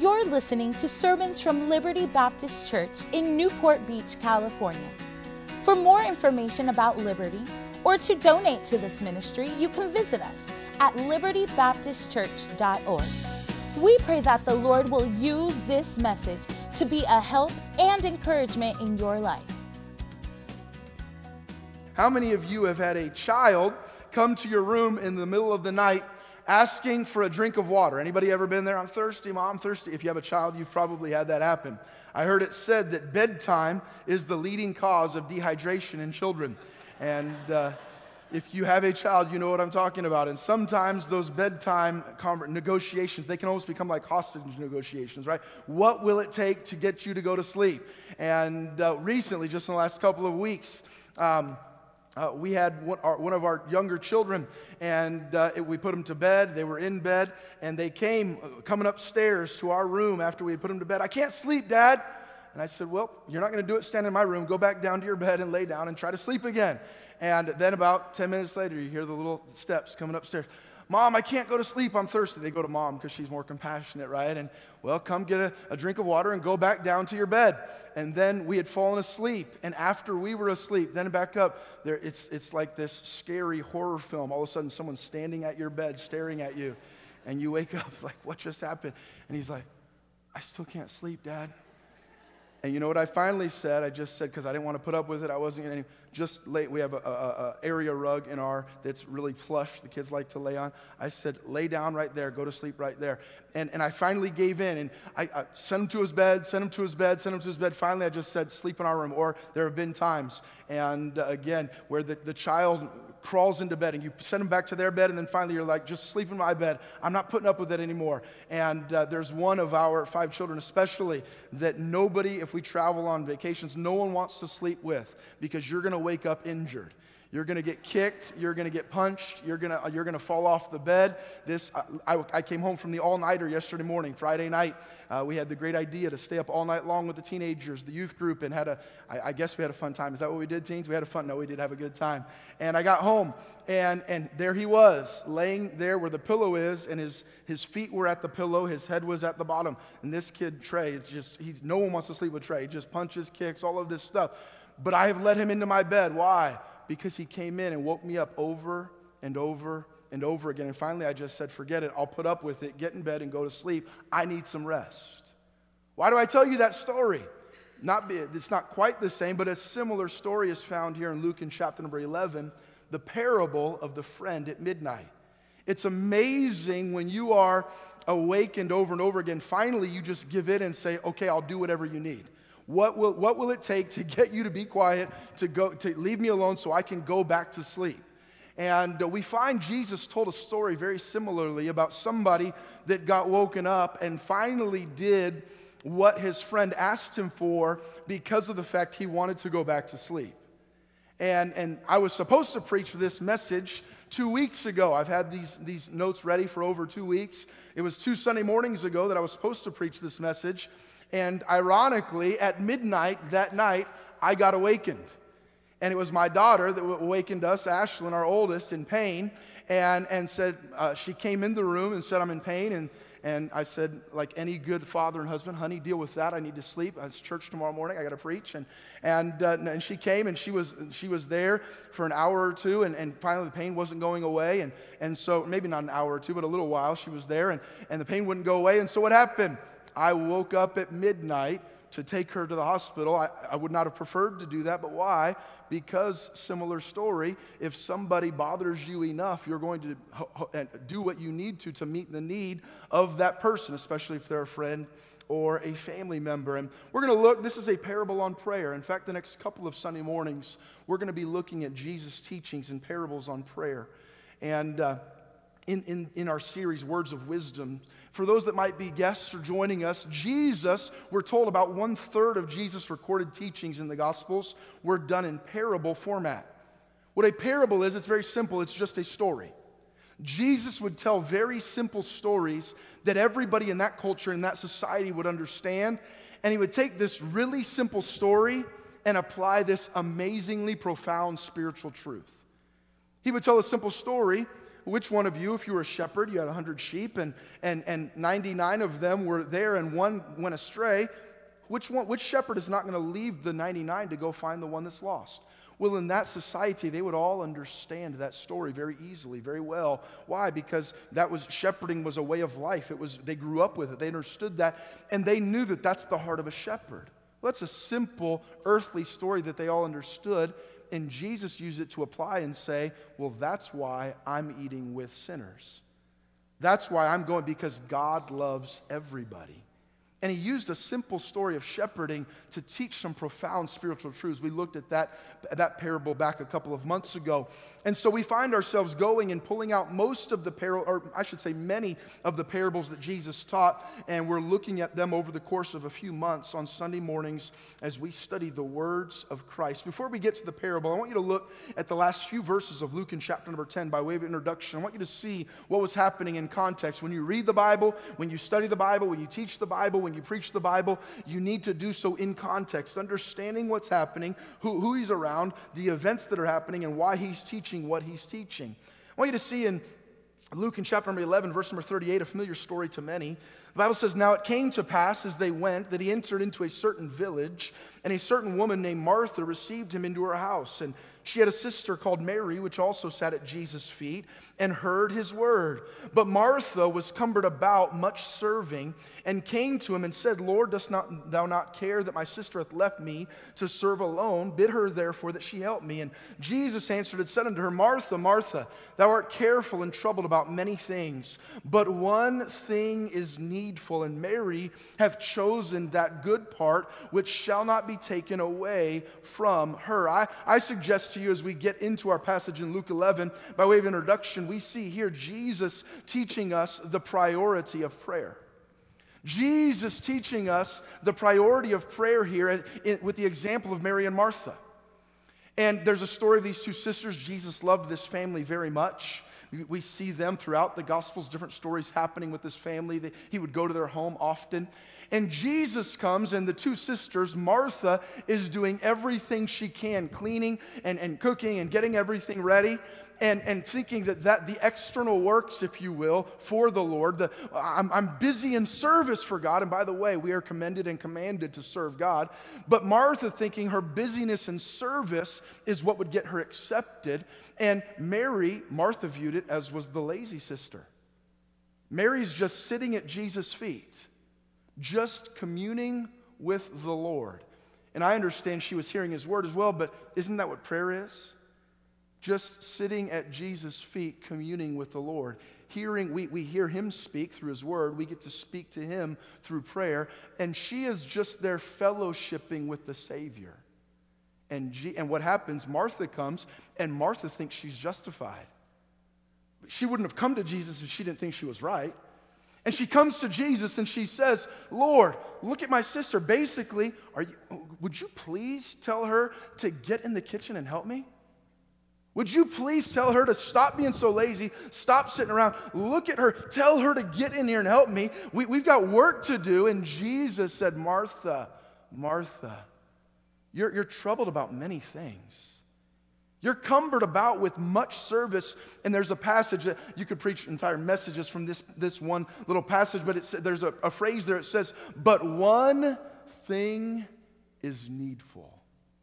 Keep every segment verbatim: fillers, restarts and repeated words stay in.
You're listening to sermons from Liberty Baptist Church in Newport Beach, California. For more information about Liberty or to donate to this ministry, you can visit us at liberty baptist church dot org. We pray that the Lord will use this message to be a help and encouragement in your life. How many of you have had a child come to your room in the middle of the night asking for a drink of water? Anybody ever been there? I'm thirsty, Mom, thirsty. If you have a child, you've probably had that happen. I heard it said that bedtime is the leading cause of dehydration in children. And uh, if you have a child, you know what I'm talking about. And sometimes those bedtime negotiations, they can almost become like hostage negotiations, right? What will it take to get you to go to sleep? And uh, recently, just in the last couple of weeks, um, Uh, we had one, our, one of our younger children, and uh, it, we put them to bed. They were in bed, and they came uh, coming upstairs to our room after we had put them to bed. "I can't sleep, Dad." And I said, "Well, you're not going to do it standing in my room. Go back down to your bed and lay down and try to sleep again." And then about ten minutes later, you hear the little steps coming upstairs. "Mom, I can't go to sleep. I'm thirsty." They go to Mom because she's more compassionate, right? And, "Well, come get a, a drink of water and go back down to your bed." And then we had fallen asleep. And after we were asleep, then back up, there it's it's like this scary horror film. All of a sudden, someone's standing at your bed staring at you. And you wake up like, "What just happened?" And he's like, "I still can't sleep, Dad." And you know what I finally said? I just said, because I didn't want to put up with it, I wasn't going to, just lay, we have a, a, a area rug in our, that's really plush, the kids like to lay on. I said, "Lay down right there, go to sleep right there." And and I finally gave in, and I, I sent him to his bed, sent him to his bed, sent him to his bed. Finally, I just said, "Sleep in our room." Or there have been times, and uh, again, where the, the child crawls into bed, and you send them back to their bed, and then finally you're like, "Just sleep in my bed. I'm not putting up with it anymore." And uh, there's one of our five children especially that nobody, if we travel on vacations, no one wants to sleep with, because you're going to wake up injured. You're going to get kicked. You're going to get punched. You're going to you're going to fall off the bed. This I, I came home from the all-nighter yesterday morning, Friday night. Uh, we had the great idea to stay up all night long with the teenagers, the youth group, and had a, I, I guess we had a fun time. Is that what we did, teens? We had a fun, no, we did have a good time. And I got home, and and there he was, laying there where the pillow is, and his, his feet were at the pillow, his head was at the bottom. And this kid, Trey, it's just, he's, no one wants to sleep with Trey. He just punches, kicks, all of this stuff. But I have let him into my bed. Why? Because he came in and woke me up over and over and over again. And finally, I just said, "Forget it. I'll put up with it. Get in bed and go to sleep. I need some rest." Why do I tell you that story? Not be, it's not quite the same, but a similar story is found here in Luke in chapter number eleven, the parable of the friend at midnight. It's amazing when you are awakened over and over again. Finally, you just give in and say, "Okay, I'll do whatever you need. What will, what will it take to get you to be quiet, to go, to leave me alone so I can go back to sleep?" And uh, we find Jesus told a story very similarly about somebody that got woken up and finally did what his friend asked him for because of the fact he wanted to go back to sleep. And, and I was supposed to preach this message two weeks ago. I've had these, these notes ready for over two weeks. It was two Sunday mornings ago that I was supposed to preach this message. And ironically, at midnight that night, I got awakened. And it was my daughter that awakened us, Ashlyn, our oldest, in pain, and, and said, uh, she came in the room and said, "I'm in pain." And, and I said, like any good father and husband, "Honey, deal with that. I need to sleep. It's church tomorrow morning. I got to preach." And and, uh, and she came, and she was she was there for an hour or two, and, and finally the pain wasn't going away. And, and so maybe not an hour or two, but a little while she was there, and, and the pain wouldn't go away. And so what happened? I woke up at midnight to take her to the hospital. I, I would not have preferred to do that, but why? Because, similar story, if somebody bothers you enough, you're going to ho- ho- do what you need to to meet the need of that person, especially if they're a friend or a family member. And we're going to look, this is a parable on prayer. In fact, the next couple of Sunday mornings, we're going to be looking at Jesus' teachings and parables on prayer. And uh, in, in, in our series, Words of Wisdom, for those that might be guests or joining us, Jesus, we're told about one third of Jesus' recorded teachings in the Gospels were done in parable format. What a parable is, it's very simple. It's just a story. Jesus would tell very simple stories that everybody in that culture, in that society would understand. And he would take this really simple story and apply this amazingly profound spiritual truth. He would tell a simple story which one of you, if you were a shepherd, you had one hundred sheep, and, and, and ninety-nine of them were there and one went astray, which one? Which shepherd is not going to leave the ninety-nine to go find the one that's lost? Well, in that society, they would all understand that story very easily, very well. Why? Because that was, shepherding was a way of life. It was, they grew up with it. They understood that, and they knew that that's the heart of a shepherd. Well, that's a simple earthly story that they all understood, and Jesus used it to apply and say, well, that's why I'm eating with sinners. That's why I'm going, because God loves everybody. And he used a simple story of shepherding to teach some profound spiritual truths. We looked at that, that parable back a couple of months ago. And so we find ourselves going and pulling out most of the parables, or I should say many of the parables that Jesus taught, and we're looking at them over the course of a few months on Sunday mornings as we study the words of Christ. Before we get to the parable, I want you to look at the last few verses of Luke in chapter number ten by way of introduction. I want you to see what was happening in context. When you read the Bible, when you study the Bible, when you teach the Bible, when you preach the Bible, you need to do so in context, understanding what's happening, who, who he's around, the events that are happening, and why he's teaching what he's teaching. I want you to see in Luke in chapter number eleven, verse number thirty-eight, a familiar story to many. The Bible says, now it came to pass as they went that he entered into a certain village, and a certain woman named Martha received him into her house. And she had a sister called Mary, which also sat at Jesus' feet and heard his word. But Martha was cumbered about much serving, and came to him and said, Lord, dost not, thou not care that my sister hath left me to serve alone? Bid her therefore that she help me. And Jesus answered and said unto her, Martha, Martha, thou art careful and troubled about many things, but one thing is needful, and Mary hath chosen that good part which shall not be taken away from her. I, I suggest to you as we get into our passage in Luke eleven, by way of introduction, we see here Jesus teaching us the priority of prayer. Jesus teaching us the priority of prayer here with the example of Mary and Martha. And there's a story of these two sisters. Jesus loved this family very much. We see them throughout the Gospels, different stories happening with this family. He would go to their home often. And Jesus comes, and the two sisters, Martha is doing everything she can, cleaning and, and cooking and getting everything ready. And, and thinking that, that the external works, if you will, for the Lord, the, I'm, I'm busy in service for God. And by the way, we are commended and commanded to serve God. But Martha thinking her busyness and service is what would get her accepted. And Mary, Martha viewed it as was the lazy sister. Mary's just sitting at Jesus' feet, just communing with the Lord. And I understand she was hearing his word as well, but isn't that what prayer is? Just sitting at Jesus' feet, communing with the Lord. Hearing, we, we hear him speak through his word. We get to speak to him through prayer. And she is just there fellowshipping with the Savior. And, G, and what happens, Martha comes, and Martha thinks she's justified. She wouldn't have come to Jesus if she didn't think she was right. And she comes to Jesus and she says, Lord, look at my sister. Basically, are you, would you please tell her to get in the kitchen and help me? Would you please tell her to stop being so lazy, stop sitting around, look at her, tell her to get in here and help me. We, we've got work to do. And Jesus said, Martha, Martha, you're, you're troubled about many things. You're cumbered about with much service. And there's a passage that you could preach entire messages from this, this one little passage, but it's, there's a, a phrase there. It says, but one thing is needful,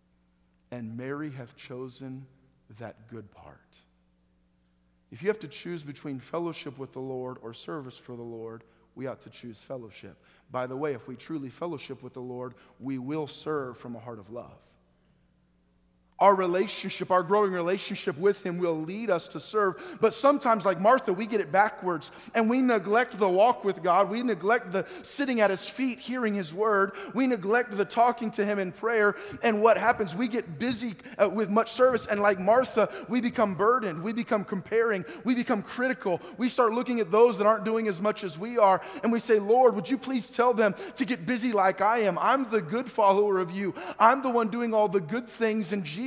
and Mary hath chosen that good part. If you have to choose between fellowship with the Lord or service for the Lord, we ought to choose fellowship. By the way, if we truly fellowship with the Lord, we will serve from a heart of love. Our relationship, our growing relationship with him will lead us to serve. But sometimes, like Martha, we get it backwards and we neglect the walk with God. We neglect the sitting at his feet, hearing his word. We neglect the talking to him in prayer. And what happens? We get busy uh, with much service. And like Martha, we become burdened. We become comparing. We become critical. We start looking at those that aren't doing as much as we are. And we say, Lord, would you please tell them to get busy like I am? I'm the good follower of you. I'm the one doing all the good things. And Jesus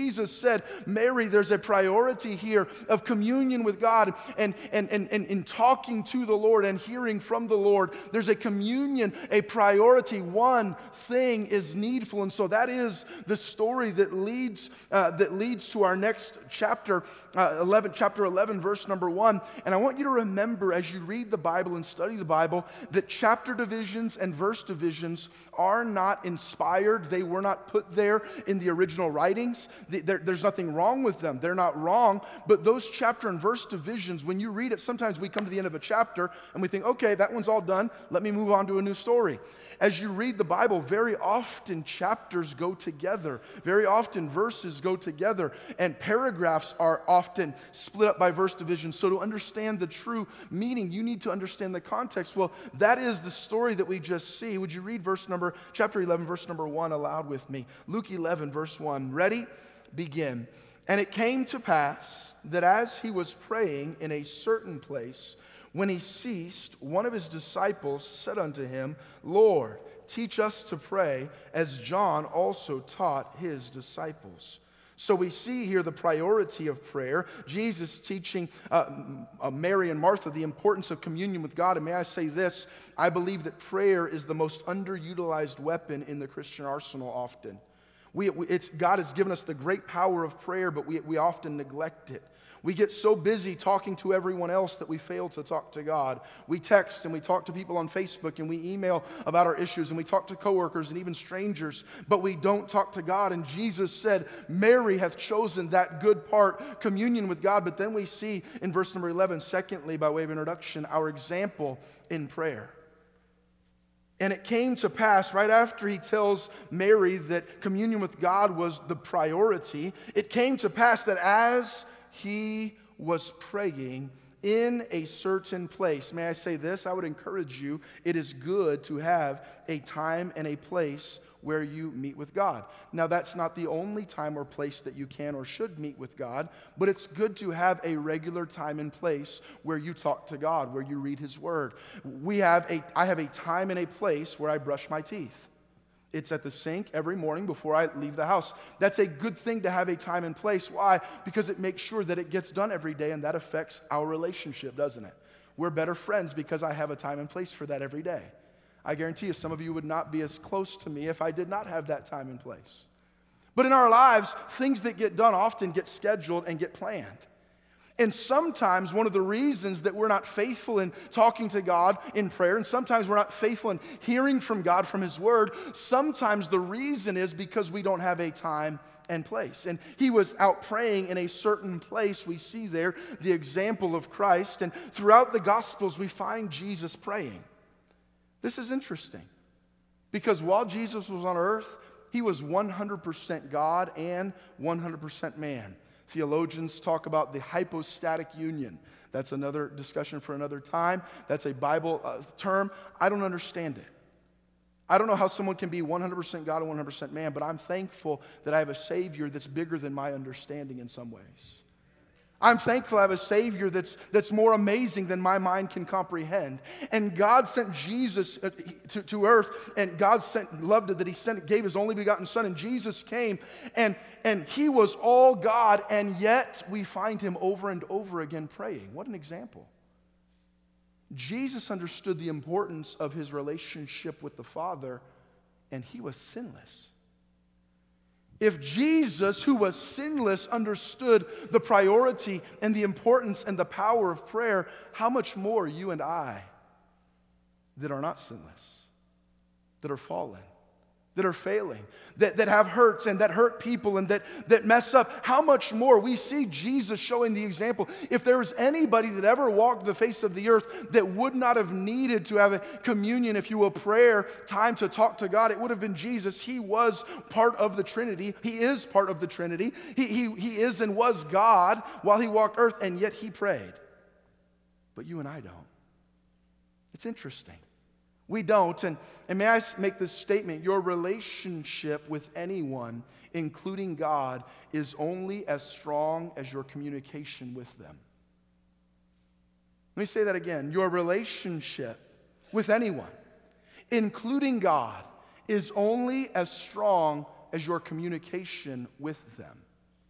Jesus said, Mary, there's a priority here of communion with God and, and, and, and, and talking to the Lord and hearing from the Lord. There's a communion, a priority. One thing is needful. And so that is the story that leads, uh, that leads to our next chapter, uh, eleven, chapter eleven, verse number one. And I want you to remember as you read the Bible and study the Bible that chapter divisions and verse divisions are not inspired. They were not put there in the original writings. There, there's nothing wrong with them. They're not wrong. But those chapter and verse divisions, when you read it, sometimes we come to the end of a chapter and we think, okay, that one's all done. Let me move on to a new story. As you read the Bible, very often chapters go together. Very often verses go together. And paragraphs are often split up by verse divisions. So to understand the true meaning, you need to understand the context. Well, that is the story that we just see. Would you read verse number, chapter eleven, verse number one aloud with me? Luke eleven, verse one. Ready? Begin. And it came to pass that as he was praying in a certain place, when he ceased, one of his disciples said unto him, Lord, teach us to pray, as John also taught his disciples. So we see here the priority of prayer. Jesus teaching uh, uh, Mary and Martha the importance of communion with God. And may I say this, I believe that prayer is the most underutilized weapon in the Christian arsenal often. We, it's, God has given us the great power of prayer, but we, we often neglect it. We get so busy talking to everyone else that we fail to talk to God. We text and we talk to people on Facebook and we email about our issues and we talk to coworkers and even strangers, but we don't talk to God. And Jesus said, Mary hath chosen that good part, communion with God. But then we see in verse number eleven, secondly, by way of introduction, our example in prayer. And it came to pass, right after he tells Mary that communion with God was the priority, it came to pass that as he was praying in a certain place. May I say this? I would encourage you, it is good to have a time and a place where you meet with God. Now, that's not the only time or place that you can or should meet with God, but it's good to have a regular time and place where you talk to God, where you read his word. We have a, I have a time and a place where I brush my teeth. It's at the sink every morning before I leave the house. That's a good thing to have a time and place. Why? Because it makes sure that it gets done every day, and that affects our relationship, doesn't it? We're better friends because I have a time and place for that every day. I guarantee you some of you would not be as close to me if I did not have that time and place. But in our lives, things that get done often get scheduled and get planned. And sometimes one of the reasons that we're not faithful in talking to God in prayer, and sometimes we're not faithful in hearing from God from his word, sometimes the reason is because we don't have a time and place. And he was out praying in a certain place. We see there the example of Christ. And throughout the Gospels, we find Jesus praying. This is interesting because while Jesus was on earth, he was one hundred percent God and one hundred percent man. Theologians talk about the hypostatic union. That's another discussion for another time. That's a Bible uh, term. I don't understand it. I don't know how someone can be one hundred percent God and one hundred percent man, but I'm thankful that I have a Savior that's bigger than my understanding in some ways. I'm thankful I have a Savior that's, that's more amazing than my mind can comprehend. And God sent Jesus to, to earth, and God sent, loved it that he sent, gave his only begotten Son, and Jesus came, and, and he was all God, and yet we find him over and over again praying. What an example. Jesus understood the importance of his relationship with the Father, and he was sinless. If Jesus, who was sinless, understood the priority and the importance and the power of prayer, how much more you and I that are not sinless, that are fallen, that are failing, that, that have hurts and that hurt people and that, that mess up, how much more we see Jesus showing the example. If there was anybody that ever walked the face of the earth that would not have needed to have a communion, if you will, prayer, time to talk to God, it would have been Jesus. He was part of the Trinity. He is part of the Trinity. He, he, he is and was God while he walked earth, and yet he prayed. But you and I don't. It's interesting. We don't, and, and may I make this statement, your relationship with anyone, including God, is only as strong as your communication with them. Let me say that again. Your relationship with anyone, including God, is only as strong as your communication with them.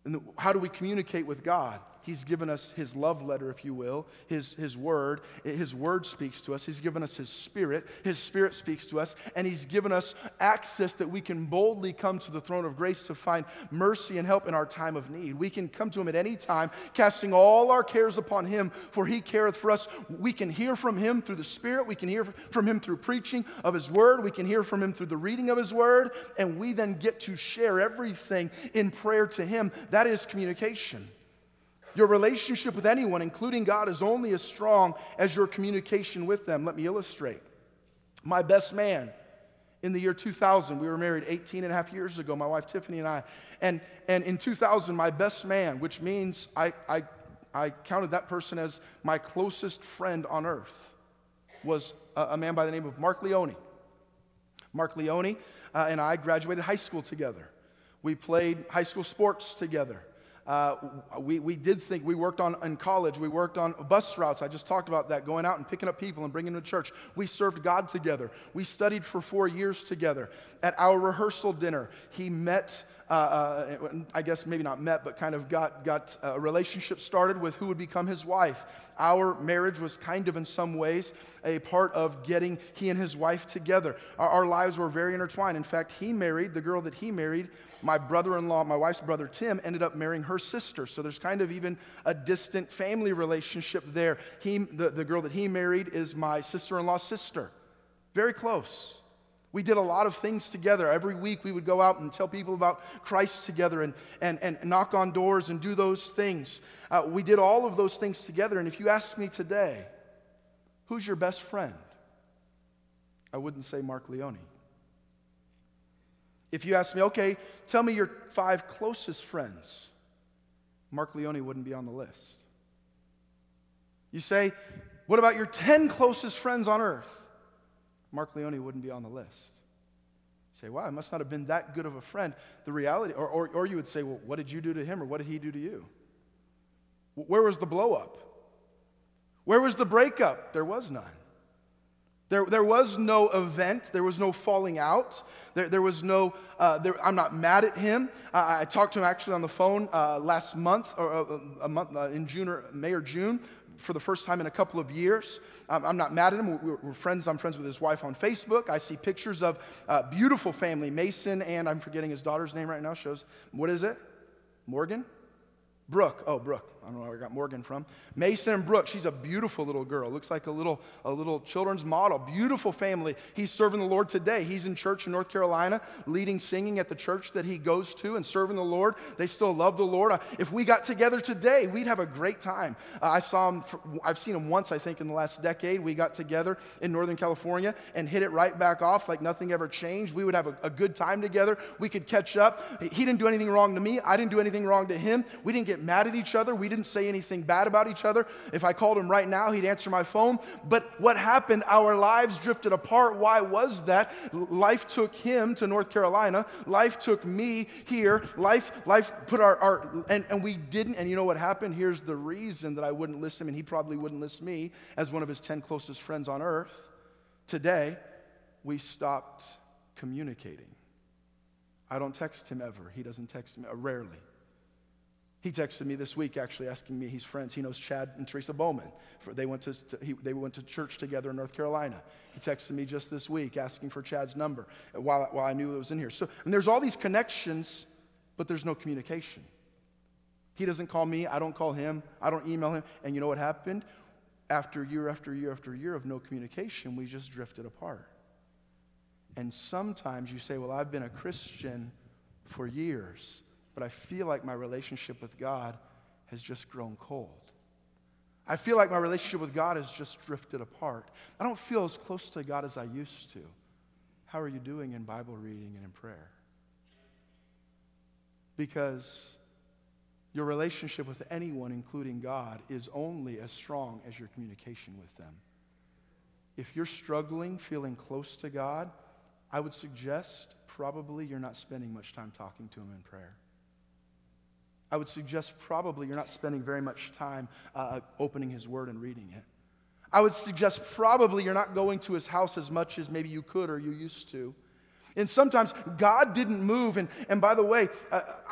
And how do we communicate with God? He's given us his love letter, if you will, his, his word. His word speaks to us. He's given us his spirit. His spirit speaks to us. And he's given us access that we can boldly come to the throne of grace to find mercy and help in our time of need. We can come to him at any time, casting all our cares upon him, for he careth for us. We can hear from him through the Spirit. We can hear from him through preaching of his word. We can hear from him through the reading of his word. And we then get to share everything in prayer to him. That is communication. Your relationship with anyone, including God, is only as strong as your communication with them. Let me illustrate. My best man in the year two thousand, we were married eighteen and a half years ago, my wife Tiffany and I. And, and in two thousand, my best man, which means I, I, I counted that person as my closest friend on earth, was a, a man by the name of Mark Leone. Mark Leone uh, and I graduated high school together. We played high school sports together. Uh, we, we did think, we worked on, in college, we worked on bus routes. I just talked about that, going out and picking up people and bringing them to church. We served God together. We studied for four years together. At our rehearsal dinner, he met, uh, uh, I guess maybe not met, but kind of got, got a relationship started with who would become his wife. Our marriage was kind of in some ways a part of getting he and his wife together. Our, our lives were very intertwined. In fact, he married, the girl that he married, my brother-in-law, my wife's brother Tim, ended up marrying her sister. So there's kind of even a distant family relationship there. He, the, the girl that he married is my sister-in-law's sister. Very close. We did a lot of things together. Every week we would go out and tell people about Christ together and, and, and knock on doors and do those things. Uh, we did all of those things together. And if you ask me today, who's your best friend? I wouldn't say Mark Leone. If you ask me, okay, tell me your five closest friends, Mark Leone wouldn't be on the list. You say, what about your ten closest friends on earth? Mark Leone wouldn't be on the list. You say, wow, I must not have been that good of a friend. The reality, or, or, or you would say, well, what did you do to him, or what did he do to you? Where was the blow up? Where was the breakup? There was none. There, there was no event. There was no falling out. There, there was no, uh, there, I'm not mad at him. Uh, I talked to him actually on the phone uh, last month, or uh, a month uh, in June, or May or June, for the first time in a couple of years. Um, I'm not mad at him. We're, we're friends. I'm friends with his wife on Facebook. I see pictures of uh, beautiful family, Mason, and I'm forgetting his daughter's name right now. Shows, what is it? Morgan? Brooke. Oh, Brooke. I don't know where I got Morgan from. Mason and Brooke. She's a beautiful little girl. Looks like a little a little children's model. Beautiful family. He's serving the Lord today. He's in church in North Carolina, leading singing at the church that he goes to and serving the Lord. They still love the Lord. If we got together today, we'd have a great time. Uh, I saw him. For, I've seen him once, I think, in the last decade. We got together in Northern California and hit it right back off like nothing ever changed. We would have a, a good time together. We could catch up. He didn't do anything wrong to me. I didn't do anything wrong to him. We didn't get mad at each other. We didn't say anything bad about each other. If I called him right now, he'd answer my phone. But what happened? Our lives drifted apart. Why was that? Life took him to North Carolina. Life took me here. Life, life put our, our and, and we didn't. And you know what happened? Here's the reason that I wouldn't list him, and he probably wouldn't list me as one of his ten closest friends on earth. Today, we stopped communicating. I don't text him ever. He doesn't text me, uh, rarely. He texted me this week, actually, asking me, he's friends. He knows Chad and Teresa Bowman. For, they, went to, to, he, they went to church together in North Carolina. He texted me just this week, asking for Chad's number while, while I knew it was in here. So, and there's all these connections, but there's no communication. He doesn't call me. I don't call him. I don't email him. And you know what happened? After year after year after year of no communication, we just drifted apart. And sometimes you say, well, I've been a Christian for years, but I feel like my relationship with God has just grown cold. I feel like my relationship with God has just drifted apart. I don't feel as close to God as I used to. How are you doing in Bible reading and in prayer? Because your relationship with anyone, including God, is only as strong as your communication with them. If you're struggling, feeling close to God, I would suggest probably you're not spending much time talking to him in prayer. I would suggest probably you're not spending very much time uh, opening his word and reading it. I would suggest probably you're not going to his house as much as maybe you could or you used to. And sometimes God didn't move. And, and by the way, uh,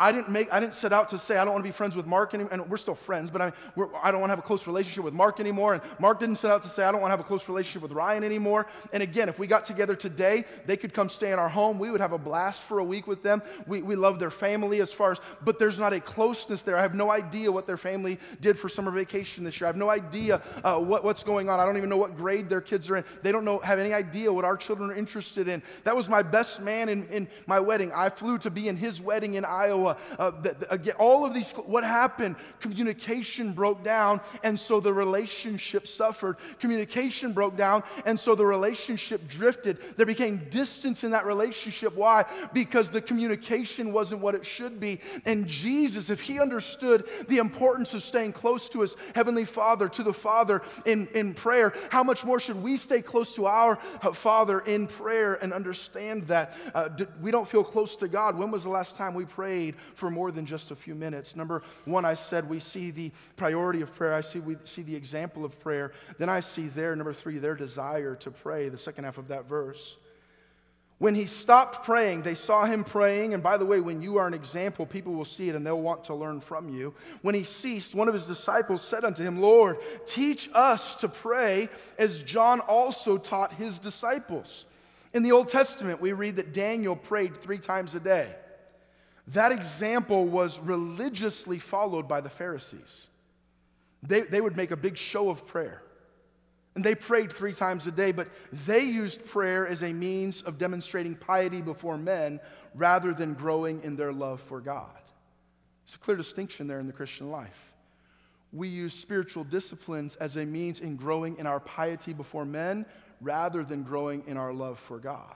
I didn't make, I didn't set out to say I don't want to be friends with Mark anymore, and we're still friends, but I, we're, I don't want to have a close relationship with Mark anymore, and Mark didn't set out to say I don't want to have a close relationship with Ryan anymore. And again, if we got together today, they could come stay in our home. We would have a blast for a week with them. We, we love their family as far as, but there's not a closeness there. I have no idea what their family did for summer vacation this year. I have no idea uh, what, what's going on. I don't even know what grade their kids are in. They don't know, have any idea what our children are interested in. That was my best man in, in my wedding. I flew to be in his wedding in Iowa. Uh, the, the, again, all of these, what happened? Communication broke down, and so the relationship suffered. Communication broke down, and so the relationship drifted. There became distance in that relationship. Why? Because the communication wasn't what it should be. And Jesus, if he understood the importance of staying close to his heavenly Father, to the Father in, in prayer, how much more should we stay close to our Father in prayer and understand that? Uh, we don't feel close to God. When was the last time we prayed for more than just a few minutes? Number one, I said we see the priority of prayer. I see we see the example of prayer. Then I see there, number three, their desire to pray, the second half of that verse. When he stopped praying, they saw him praying. And by the way, when you are an example, people will see it and they'll want to learn from you. When he ceased, one of his disciples said unto him, Lord, teach us to pray as John also taught his disciples. In the Old Testament, we read that Daniel prayed three times a day. That example was religiously followed by the Pharisees. They, they would make a big show of prayer. And they prayed three times a day, but they used prayer as a means of demonstrating piety before men rather than growing in their love for God. There's a clear distinction there in the Christian life. We use spiritual disciplines as a means in growing in our piety before men rather than growing in our love for God.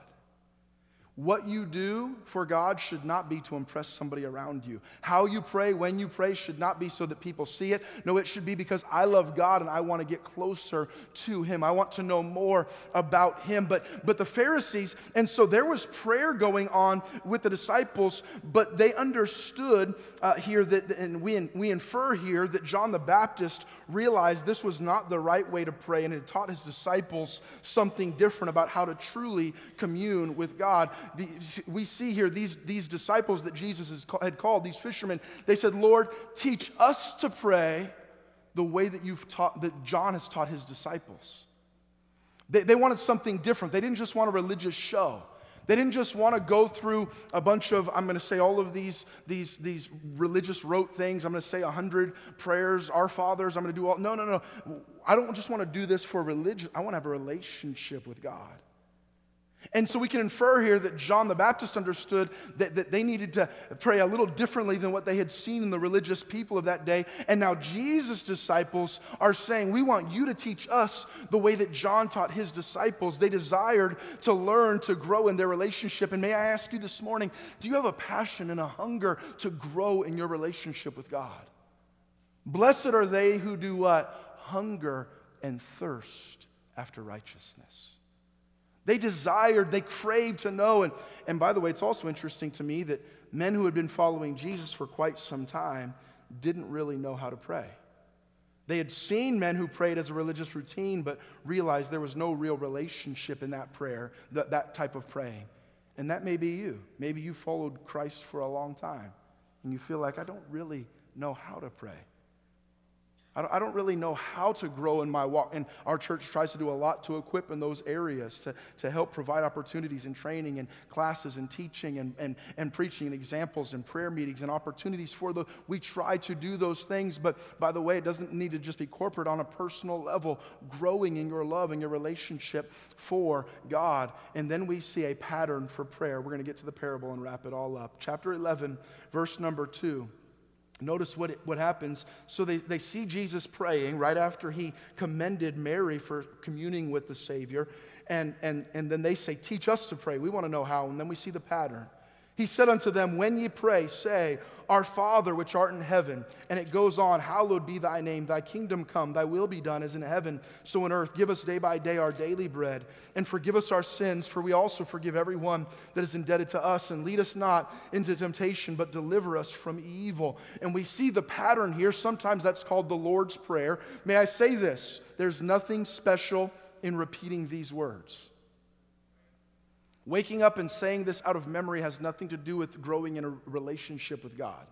What you do for God should not be to impress somebody around you. How you pray, when you pray, should not be so that people see it. No, it should be because I love God and I want to get closer to him. I want to know more about him. But, but the Pharisees, and so there was prayer going on with the disciples, but they understood uh, here that, and we, we infer here that John the Baptist realized this was not the right way to pray and had taught his disciples something different about how to truly commune with God. The, we see here these, these disciples that Jesus has, had called, these fishermen, they said, Lord, teach us to pray the way that you've taught, that John has taught his disciples. They, they wanted something different. They didn't just want a religious show. They didn't just want to go through a bunch of, I'm going to say all of these, these, these religious rote things. I'm going to say a hundred prayers, Our Fathers. I'm going to do all, no, no, no. I don't just want to do this for religion. I want to have a relationship with God. And so we can infer here that John the Baptist understood that, that they needed to pray a little differently than what they had seen in the religious people of that day. And now Jesus' disciples are saying, we want you to teach us the way that John taught his disciples. They desired to learn, to grow in their relationship. And may I ask you this morning, do you have a passion and a hunger to grow in your relationship with God? Blessed are they who do what? Hunger and thirst after righteousness. They desired, they craved to know. And, and by the way, it's also interesting to me that men who had been following Jesus for quite some time didn't really know how to pray. They had seen men who prayed as a religious routine, but realized there was no real relationship in that prayer, that, that type of praying. And that may be you. Maybe you followed Christ for a long time, and you feel like, I don't really know how to pray. I don't really know how to grow in my walk. And our church tries to do a lot to equip in those areas, to, to help provide opportunities and training and classes and teaching and, and, and preaching and examples and prayer meetings and opportunities for the. We try to do those things, but by the way, it doesn't need to just be corporate. On a personal level, growing in your love and your relationship for God. And then we see a pattern for prayer. We're going to get to the parable and wrap it all up. Chapter eleven, verse number two. Notice what, it, what happens. So they, they see Jesus praying right after he commended Mary for communing with the Savior. And, and, and then they say, teach us to pray. We want to know how. And then we see the pattern. He said unto them, when ye pray, say, Our Father which art in heaven. And it goes on, hallowed be thy name. Thy kingdom come, thy will be done as in heaven, so in earth. Give us day by day our daily bread. And forgive us our sins, for we also forgive everyone that is indebted to us. And lead us not into temptation, but deliver us from evil. And we see the pattern here. Sometimes that's called the Lord's Prayer. May I say this? There's nothing special in repeating these words. Waking up and saying this out of memory has nothing to do with growing in a relationship with God.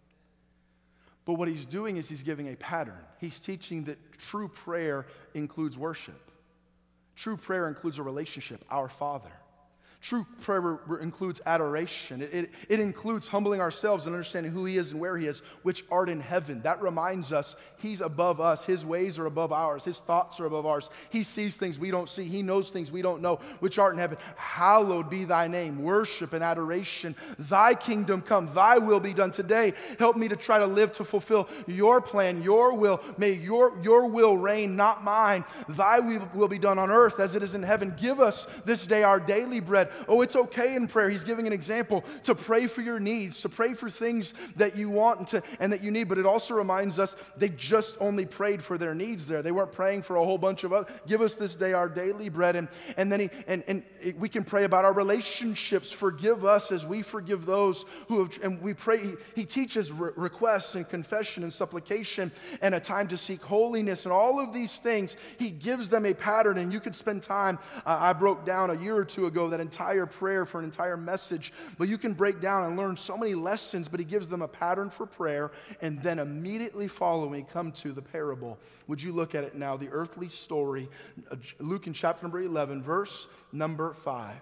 But what he's doing is he's giving a pattern. He's teaching that true prayer includes worship. True prayer includes a relationship, our Father. True prayer includes adoration. It, it, it includes humbling ourselves and understanding who he is and where he is, which art in heaven. That reminds us he's above us. His ways are above ours. His thoughts are above ours. He sees things we don't see. He knows things we don't know, which art in heaven. Hallowed be thy name. Worship and adoration. Thy kingdom come. Thy will be done today. Help me to try to live to fulfill your plan, your will. May your, your will reign, not mine. Thy will, will be done on earth as it is in heaven. Give us this day our daily bread. Oh, it's okay in prayer. He's giving an example to pray for your needs, to pray for things that you want and, to, and that you need. But it also reminds us they just only prayed for their needs there. They weren't praying for a whole bunch of other. Give us this day our daily bread. And, and then he, and, and it, we can pray about our relationships. Forgive us as we forgive those who have, and we pray. He, he teaches re- requests and confession and supplication and a time to seek holiness and all of these things. He gives them a pattern, and you could spend time. Uh, I broke down a year or two ago that entire entire prayer for an entire message, but you can break down and learn so many lessons, but he gives them a pattern for prayer, and then immediately following come to the parable. Would you look at it now, the earthly story, Luke in chapter number eleven, verse number five.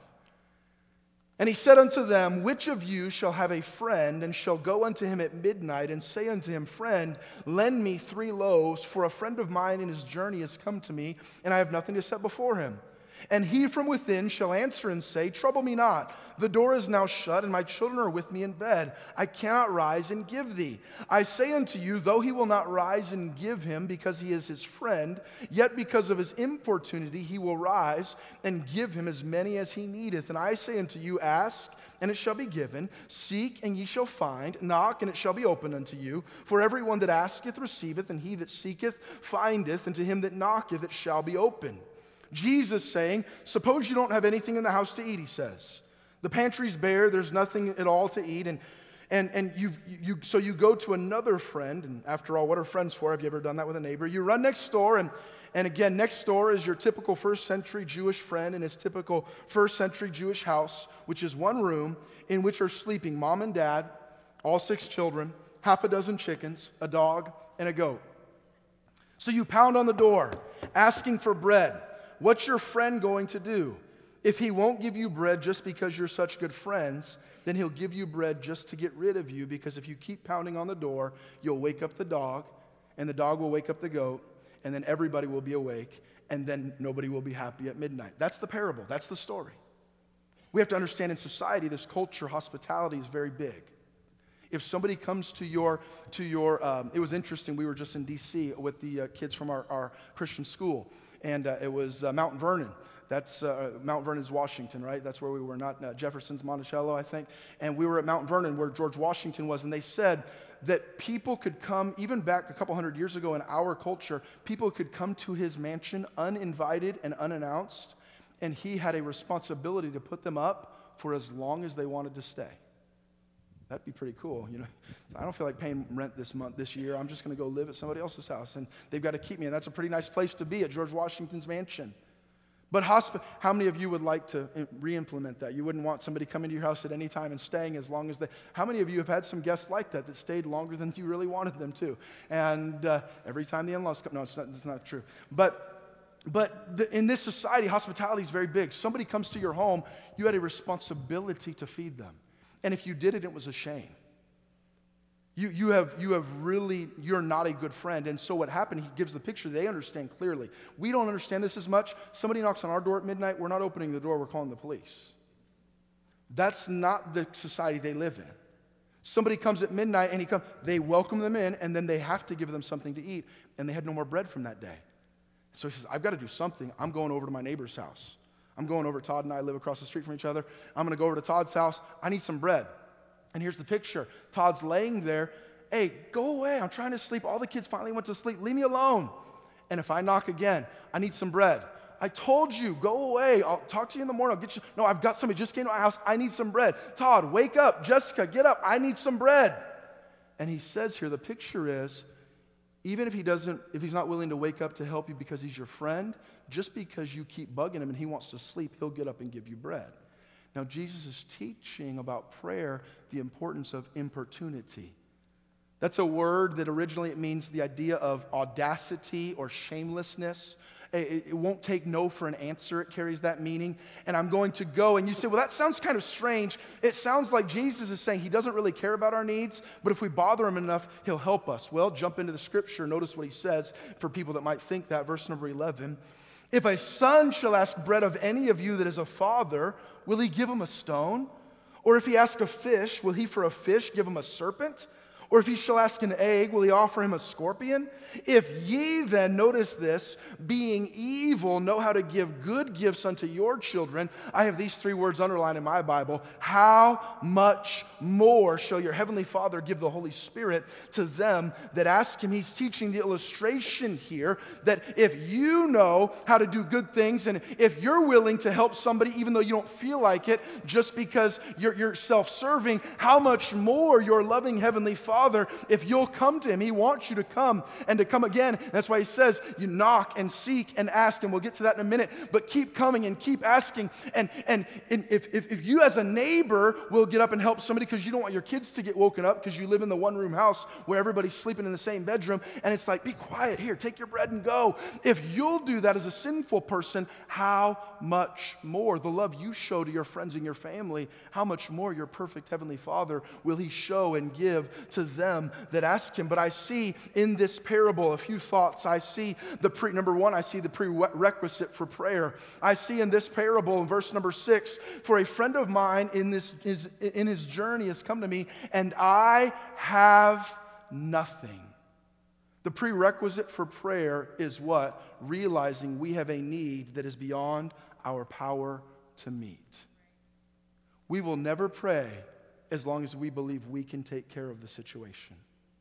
And he said unto them, which of you shall have a friend, and shall go unto him at midnight, and say unto him, friend, lend me three loaves, for a friend of mine in his journey has come to me, and I have nothing to set before him. And he from within shall answer and say, trouble me not. The door is now shut, and my children are with me in bed. I cannot rise and give thee. I say unto you, though he will not rise and give him, because he is his friend, yet because of his importunity he will rise and give him as many as he needeth. And I say unto you, ask, and it shall be given. Seek, and ye shall find. Knock, and it shall be opened unto you. For everyone that asketh receiveth, and he that seeketh findeth, and to him that knocketh it shall be opened. Jesus saying, suppose you don't have anything in the house to eat, he says. The pantry's bare, there's nothing at all to eat, and and and you you so you go to another friend, and after all, what are friends for? Have you ever done that with a neighbor? You run next door, and and again, next door is your typical first century Jewish friend in his typical first century Jewish house, which is one room in which are sleeping mom and dad, all six children, half a dozen chickens, a dog, and a goat. So you pound on the door, asking for bread. What's your friend going to do? If he won't give you bread just because you're such good friends, then he'll give you bread just to get rid of you, because if you keep pounding on the door, you'll wake up the dog, and the dog will wake up the goat, and then everybody will be awake, and then nobody will be happy at midnight. That's the parable. That's the story. We have to understand in society, this culture, hospitality is very big. If somebody comes to your, to your um, it was interesting, we were just in D C with the uh, kids from our, our Christian school, and uh, it was uh, Mount Vernon. That's uh, Mount Vernon's Washington, right? That's where we were, not uh, Jefferson's Monticello, I think. And we were at Mount Vernon where George Washington was, and they said that people could come, even back a couple hundred years ago in our culture, people could come to his mansion uninvited and unannounced, and he had a responsibility to put them up for as long as they wanted to stay. That'd be pretty cool, you know. I don't feel like paying rent this month, this year. I'm just going to go live at somebody else's house, and they've got to keep me, and that's a pretty nice place to be, at George Washington's mansion. But hospi- how many of you would like to re-implement that? You wouldn't want somebody coming to your house at any time and staying as long as they... How many of you have had some guests like that that stayed longer than you really wanted them to? And uh, every time the in-laws come... No, it's not, it's not true. But, but the, in this society, hospitality is very big. Somebody comes to your home, you had a responsibility to feed them. And if you did it, it was a shame. You, you, have, you have really, you're not a good friend. And so what happened, he gives the picture, they understand clearly. We don't understand this as much. Somebody knocks on our door at midnight, we're not opening the door, we're calling the police. That's not the society they live in. Somebody comes at midnight and he comes, they welcome them in, and then they have to give them something to eat. And they had no more bread from that day. So he says, I've got to do something. I'm going over to my neighbor's house. I'm going over, Todd and I live across the street from each other. I'm going to go over to Todd's house. I need some bread. And here's the picture. Todd's laying there. Hey, go away. I'm trying to sleep. All the kids finally went to sleep. Leave me alone. And if I knock again, I need some bread. I told you, go away. I'll talk to you in the morning. I'll get you. No, I've got somebody just came to my house. I need some bread. Todd, wake up. Jessica, get up. I need some bread. And he says here, the picture is, even if he doesn't, if he's not willing to wake up to help you because he's your friend, just because you keep bugging him and he wants to sleep, he'll get up and give you bread. Now, Jesus is teaching about prayer, the importance of importunity. That's a word that originally it means the idea of audacity or shamelessness. It, it won't take no for an answer. It carries that meaning. And I'm going to go. And you say, well, that sounds kind of strange. It sounds like Jesus is saying he doesn't really care about our needs, but if we bother him enough, he'll help us. Well, jump into the scripture. Notice what he says for people that might think that. Verse number eleven. If a son shall ask bread of any of you that is a father, will he give him a stone? Or if he ask a fish, will he for a fish give him a serpent? Or if he shall ask an egg, will he offer him a scorpion? If ye then, notice this, being evil, know how to give good gifts unto your children, I have these three words underlined in my Bible, how much more shall your heavenly Father give the Holy Spirit to them that ask him? He's teaching the illustration here that if you know how to do good things, and if you're willing to help somebody even though you don't feel like it, just because you're, you're self-serving, how much more your loving heavenly Father, Father, if you'll come to him. He wants you to come and to come again. That's why he says you knock and seek and ask, and we'll get to that in a minute. But keep coming and keep asking. And, and, and if, if, if you as a neighbor will get up and help somebody because you don't want your kids to get woken up because you live in the one-room house where everybody's sleeping in the same bedroom, and it's like, be quiet, here, take your bread and go. If you'll do that as a sinful person, how much more the love you show to your friends and your family, how much more your perfect heavenly Father will he show and give to them that ask him. But I see in this parable a few thoughts. I see the pre, number one, I see the prerequisite for prayer. I see in this parable in verse number six, for a friend of mine in this is in his journey has come to me, and I have nothing. The prerequisite for prayer is what? Realizing we have a need that is beyond our power to meet. We will never pray as long as we believe we can take care of the situation.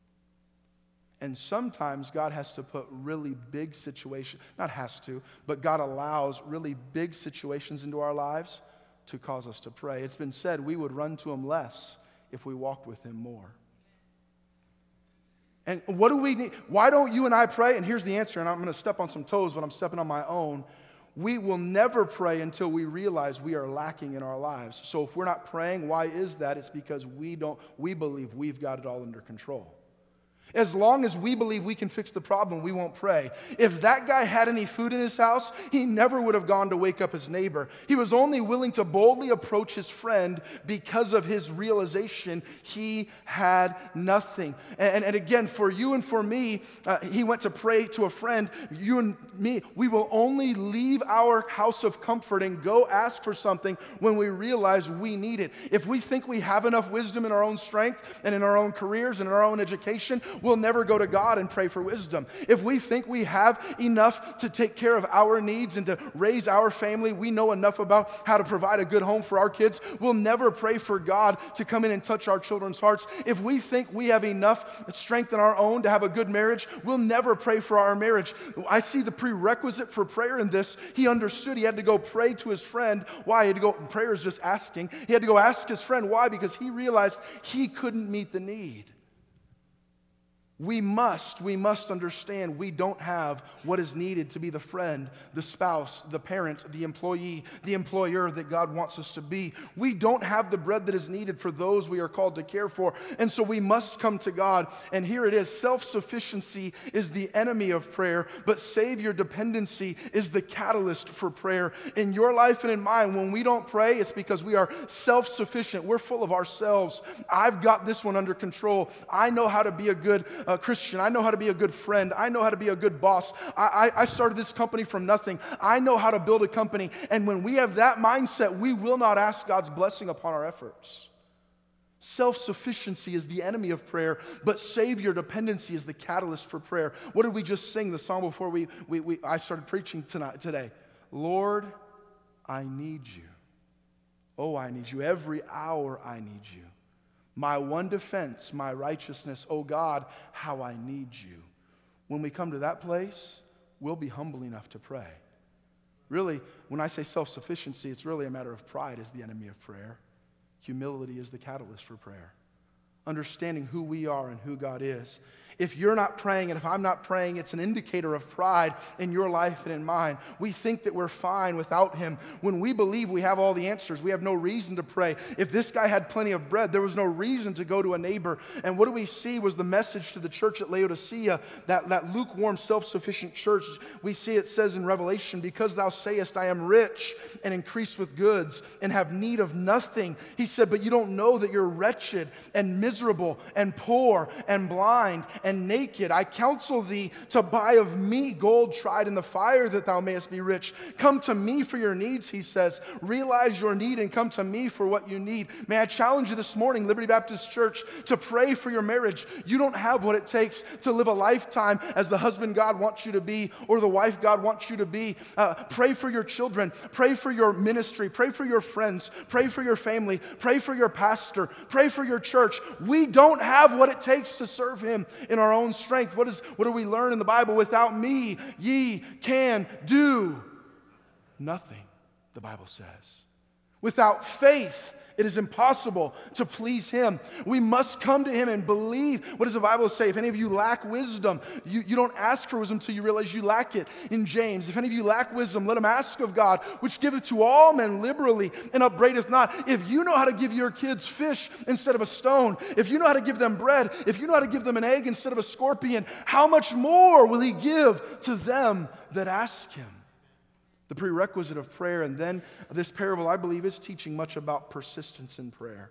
And sometimes God has to put really big situations, not has to, but God allows really big situations into our lives to cause us to pray. It's been said we would run to him less if we walked with him more. And what do we need? Why don't you and I pray? And here's the answer, and I'm going to step on some toes, but I'm stepping on my own. We will never pray until we realize we are lacking in our lives. So if we're not praying, why is that? It's because we don't, we believe we've got it all under control. As long as we believe we can fix the problem, we won't pray. If that guy had any food in his house, he never would have gone to wake up his neighbor. He was only willing to boldly approach his friend because of his realization he had nothing. And, and again, for you and for me, uh, he went to pray to a friend. You and me, we will only leave our house of comfort and go ask for something when we realize we need it. If we think we have enough wisdom in our own strength and in our own careers and in our own education, we'll never go to God and pray for wisdom. If we think we have enough to take care of our needs and to raise our family, we know enough about how to provide a good home for our kids, we'll never pray for God to come in and touch our children's hearts. If we think we have enough strength in our own to have a good marriage, we'll never pray for our marriage. I see the prerequisite for prayer in this. He understood he had to go pray to his friend. Why? He had to go, prayer is just asking. He had to go ask his friend. Why? Because he realized he couldn't meet the need. We must, we must understand we don't have what is needed to be the friend, the spouse, the parent, the employee, the employer that God wants us to be. We don't have the bread that is needed for those we are called to care for. And so we must come to God. And here it is, self-sufficiency is the enemy of prayer, but Savior dependency is the catalyst for prayer. In your life and in mine, when we don't pray, it's because we are self-sufficient. We're full of ourselves. I've got this one under control. I know how to be a good A Christian. I know how to be a good friend. I know how to be a good boss. I, I, I started this company from nothing. I know how to build a company. And when we have that mindset, we will not ask God's blessing upon our efforts. Self-sufficiency is the enemy of prayer, but Savior dependency is the catalyst for prayer. What did we just sing the song before we, we, we I started preaching tonight today? Lord, I need you. Oh, I need you. Every hour I need you. My one defense, my righteousness, oh God, how I need you. When we come to that place, we'll be humble enough to pray. Really, when I say self-sufficiency, it's really a matter of pride is the enemy of prayer. Humility is the catalyst for prayer. Understanding who we are and who God is. If you're not praying and if I'm not praying, it's an indicator of pride in your life and in mine. We think that we're fine without him. When we believe we have all the answers, we have no reason to pray. If this guy had plenty of bread, there was no reason to go to a neighbor. And what do we see was the message to the church at Laodicea, that, that lukewarm, self-sufficient church. We see it says in Revelation, because thou sayest, I am rich and increased with goods and have need of nothing. He said, but you don't know that you're wretched and miserable and poor and blind and and naked. I counsel thee to buy of me gold tried in the fire, that thou mayest be rich. Come to me for your needs, he says. Realize your need and come to me for what you need. May I challenge you this morning, Liberty Baptist Church, to pray for your marriage. You don't have what it takes to live a lifetime as the husband God wants you to be or the wife God wants you to be. Uh, pray for your children. Pray for your ministry. Pray for your friends. Pray for your family. Pray for your pastor. Pray for your church. We don't have what it takes to serve him in our own strength. What is what do we learn in the Bible? Without me, ye can do nothing, the Bible says. Without faith, it is impossible to please him. We must come to him and believe. What does the Bible say? If any of you lack wisdom, you, you don't ask for wisdom until you realize you lack it. In James, if any of you lack wisdom, let him ask of God, which giveth to all men liberally and upbraideth not. If you know how to give your kids fish instead of a stone, if you know how to give them bread, if you know how to give them an egg instead of a scorpion, how much more will he give to them that ask him? The prerequisite of prayer, and then this parable, I believe, is teaching much about persistence in prayer.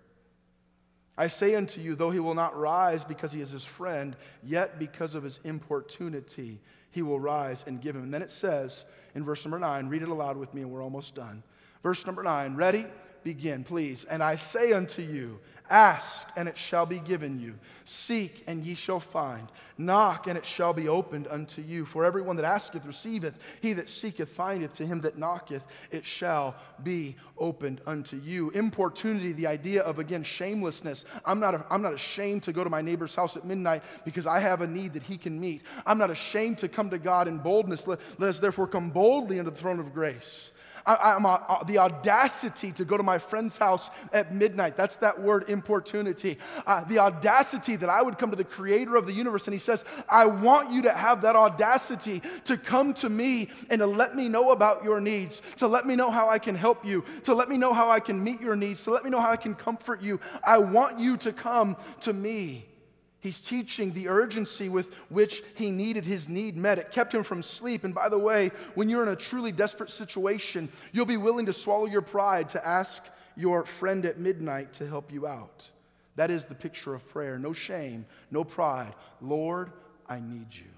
I say unto you, though he will not rise because he is his friend, yet because of his importunity, he will rise and give him. And then it says in verse number nine, read it aloud with me and we're almost done. Verse number nine, ready? Begin, please. And I say unto you, ask, and it shall be given you. Seek, and ye shall find. Knock, and it shall be opened unto you. For everyone that asketh receiveth. He that seeketh findeth. To him that knocketh it shall be opened unto you. Importunity, the idea of, again, shamelessness. I'm not, a, I'm not ashamed to go to my neighbor's house at midnight because I have a need that he can meet. I'm not ashamed to come to God in boldness. Let, let us therefore come boldly unto the throne of grace. I, I'm uh, the audacity to go to my friend's house at midnight. That's that word, importunity. Uh, the audacity that I would come to the creator of the universe, and he says, I want you to have that audacity to come to me and to let me know about your needs, to let me know how I can help you, to let me know how I can meet your needs, to let me know how I can comfort you. I want you to come to me. He's teaching the urgency with which he needed his need met. It kept him from sleep. And by the way, when you're in a truly desperate situation, you'll be willing to swallow your pride to ask your friend at midnight to help you out. That is the picture of prayer. No shame, no pride. Lord, I need you.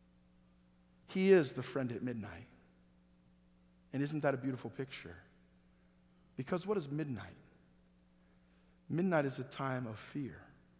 He is the friend at midnight. And isn't that a beautiful picture? Because what is midnight? Midnight is a time of fear.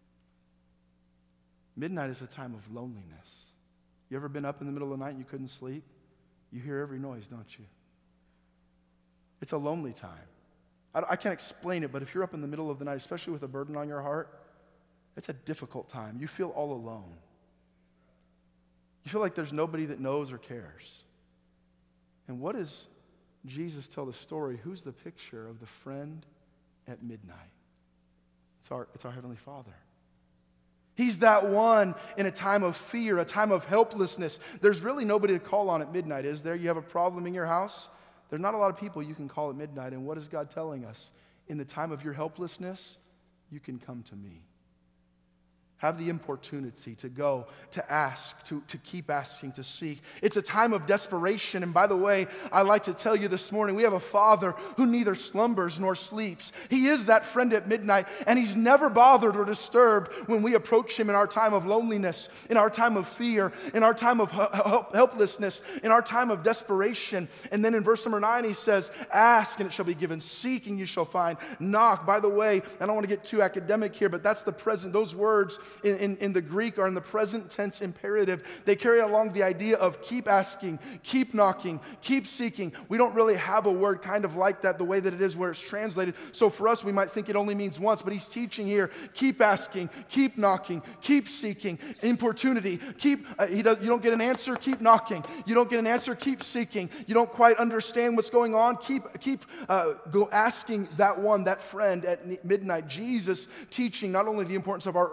Midnight is a time of loneliness. You ever been up in the middle of the night and you couldn't sleep? You hear every noise, don't you? It's a lonely time. I, I can't explain it, but if you're up in the middle of the night, especially with a burden on your heart, it's a difficult time. You feel all alone. You feel like there's nobody that knows or cares. And what does Jesus tell the story? Who's the picture of the friend at midnight? It's our, it's our Heavenly Father. He's that one in a time of fear, a time of helplessness. There's really nobody to call on at midnight, is there? You have a problem in your house? There's not a lot of people you can call at midnight. And what is God telling us? In the time of your helplessness, you can come to me. Have the importunity to go, to ask, to, to keep asking, to seek. It's a time of desperation. And by the way, I'd like to tell you this morning, we have a Father who neither slumbers nor sleeps. He is that friend at midnight, and he's never bothered or disturbed when we approach him in our time of loneliness, in our time of fear, in our time of help, helplessness, in our time of desperation. And then in verse number nine, he says, ask and it shall be given. Seek and you shall find. Knock. By the way, I don't want to get too academic here, but that's the present. Those words In, in, in the Greek are in the present tense imperative. They carry along the idea of keep asking, keep knocking, keep seeking. We don't really have a word kind of like that the way that it is where it's translated. So for us, we might think it only means once, but he's teaching here, keep asking, keep knocking, keep seeking, importunity. Keep, uh, he does, you don't get an answer, keep knocking. You don't get an answer, keep seeking. You don't quite understand what's going on, keep, keep uh, go asking that one, that friend at midnight. Jesus teaching not only the importance of our urgency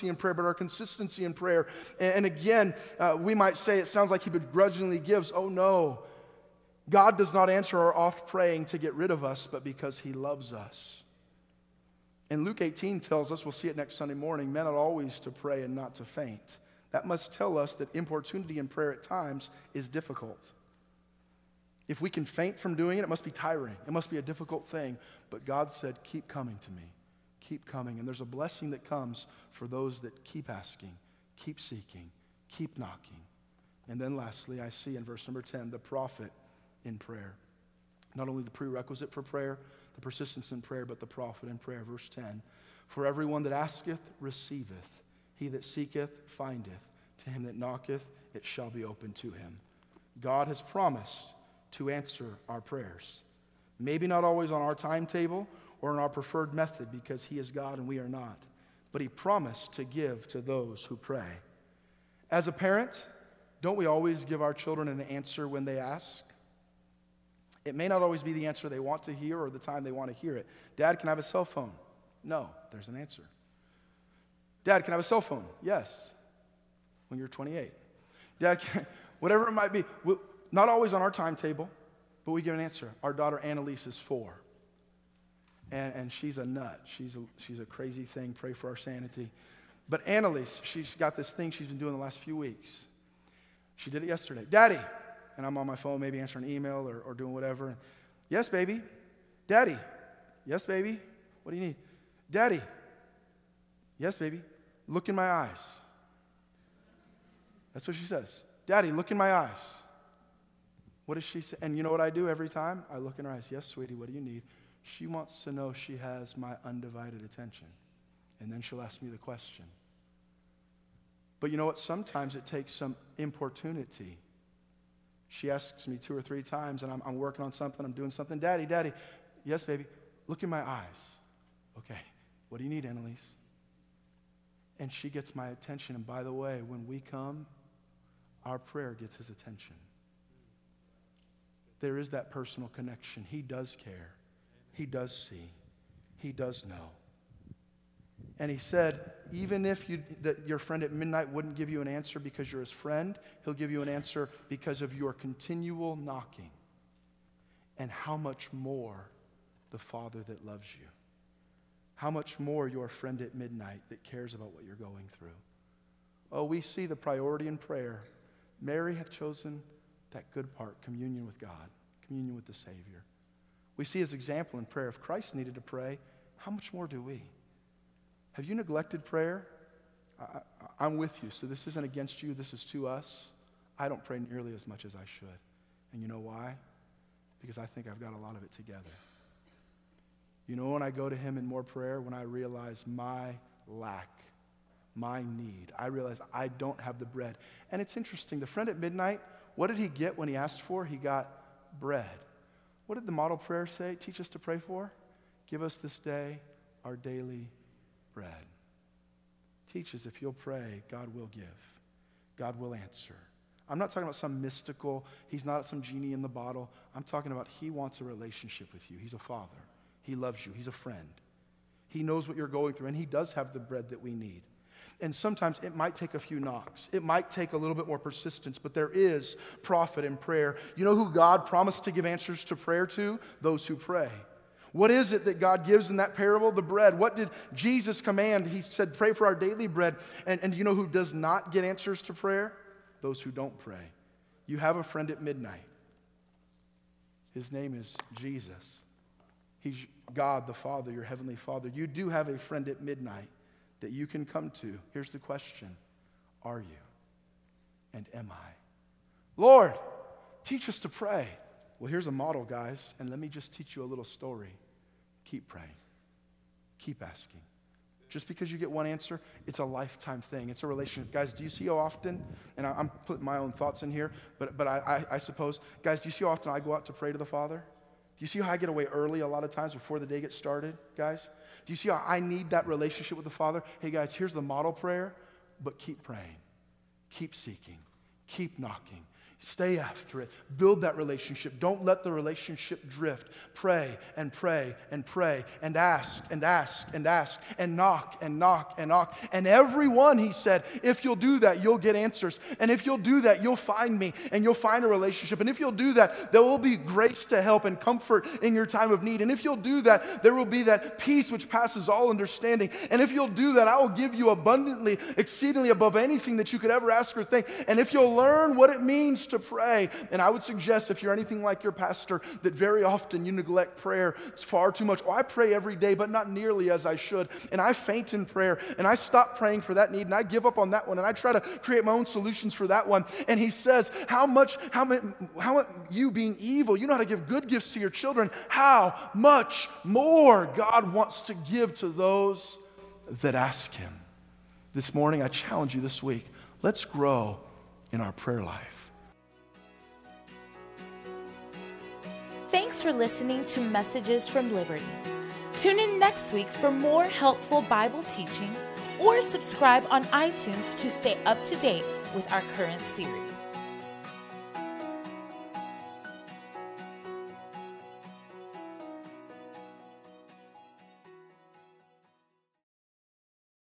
frequency in prayer, but our consistency in prayer. And, and again, uh, we might say it sounds like he begrudgingly gives. Oh no, God does not answer our oft praying to get rid of us, but because he loves us. And Luke eighteen tells us, we'll see it next Sunday morning, men ought always to pray and not to faint. That must tell us that importunity in prayer at times is difficult. If we can faint from doing it, it must be tiring. It must be a difficult thing. But God said, keep coming to me. Keep coming. And there's a blessing that comes for those that keep asking, keep seeking, keep knocking. And then lastly, I see in verse number ten, the prophet in prayer. Not only the prerequisite for prayer, the persistence in prayer, but the prophet in prayer. Verse ten, for everyone that asketh, receiveth. He that seeketh, findeth. To him that knocketh, it shall be opened to him. God has promised to answer our prayers. Maybe not always on our timetable or in our preferred method, because he is God and we are not. But he promised to give to those who pray. As a parent, don't we always give our children an answer when they ask? It may not always be the answer they want to hear or the time they want to hear it. Dad, can I have a cell phone? No, there's an answer. Dad, can I have a cell phone? Yes, when you're twenty-eight. Dad, can, whatever it might be. We'll, not always on our timetable, but we give an answer. Our daughter Annalise is four. And, and she's a nut. She's a, she's a crazy thing. Pray for our sanity. But Annalise, she's got this thing she's been doing the last few weeks. She did it yesterday. Daddy. And I'm on my phone, maybe answering an email or, or doing whatever. Yes, baby. Daddy. Yes, baby. What do you need? Daddy. Yes, baby. Look in my eyes. That's what she says. Daddy, look in my eyes. What does she say? And you know what I do every time? I look in her eyes. Yes, sweetie, what do you need? She wants to know she has my undivided attention. And then she'll ask me the question. But you know what? Sometimes it takes some importunity. She asks me two or three times, and I'm, I'm working on something. I'm doing something. Daddy, Daddy. Yes, baby. Look in my eyes. Okay. What do you need, Annalise? And she gets my attention. And by the way, when we come, our prayer gets his attention. There is that personal connection. He does care. He does see. He does know. And he said, even if you, that your friend at midnight wouldn't give you an answer because you're his friend, he'll give you an answer because of your continual knocking. And how much more the Father that loves you. How much more your friend at midnight that cares about what you're going through. Oh, we see the priority in prayer. Mary hath chosen that good part, communion with God, communion with the Savior. We see his example in prayer. If Christ needed to pray, how much more do we? Have you neglected prayer? I, I, I'm with you, so this isn't against you. This is to us. I don't pray nearly as much as I should. And you know why? Because I think I've got a lot of it together. You know when I go to him in more prayer? When I realize my lack, my need. I realize I don't have the bread. And it's interesting. The friend at midnight, what did he get when he asked for? He got bread. What did the model prayer say? Teach us to pray for? Give us this day our daily bread. Teach us if you'll pray, God will give. God will answer. I'm not talking about some mystical, he's not some genie in the bottle. I'm talking about he wants a relationship with you. He's a father. He loves you. He's a friend. He knows what you're going through, and he does have the bread that we need. And sometimes it might take a few knocks. It might take a little bit more persistence, but there is profit in prayer. You know who God promised to give answers to prayer to? Those who pray. What is it that God gives in that parable? The bread. What did Jesus command? He said, pray for our daily bread. And, and you know who does not get answers to prayer? Those who don't pray. You have a friend at midnight. His name is Jesus. He's God the Father, your heavenly Father. You do have a friend at midnight that you can come to. Here's the question. Are you? And am I? Lord, teach us to pray. Well, here's a model, guys, and let me just teach you a little story. Keep praying. Keep asking. Just because you get one answer, it's a lifetime thing. It's a relationship. Guys, do you see how often, and I'm putting my own thoughts in here, but, but I, I, I suppose, guys, do you see how often I go out to pray to the Father? Do you see how I get away early a lot of times before the day gets started, guys? Do you see how I need that relationship with the Father? Hey, guys, here's the model prayer, but keep praying. Keep seeking. Keep knocking. Stay after it. Build that relationship. Don't let the relationship drift. Pray and pray and pray and ask and ask and ask and knock and knock and knock. And everyone, he said, if you'll do that, you'll get answers. And if you'll do that, you'll find me and you'll find a relationship. And if you'll do that, there will be grace to help and comfort in your time of need. And if you'll do that, there will be that peace which passes all understanding. And if you'll do that, I will give you abundantly, exceedingly above anything that you could ever ask or think. And if you'll learn what it means to pray, and I would suggest if you're anything like your pastor, that very often you neglect prayer far too much. Oh, I pray every day, but not nearly as I should. And I faint in prayer, and I stop praying for that need, and I give up on that one, and I try to create my own solutions for that one. And he says, how much, how much, how much you being evil, you know how to give good gifts to your children, how much more God wants to give to those that ask him. This morning, I challenge you this week, let's grow in our prayer life. Thanks for listening to Messages from Liberty. Tune in next week for more helpful Bible teaching, or subscribe on iTunes to stay up to date with our current series.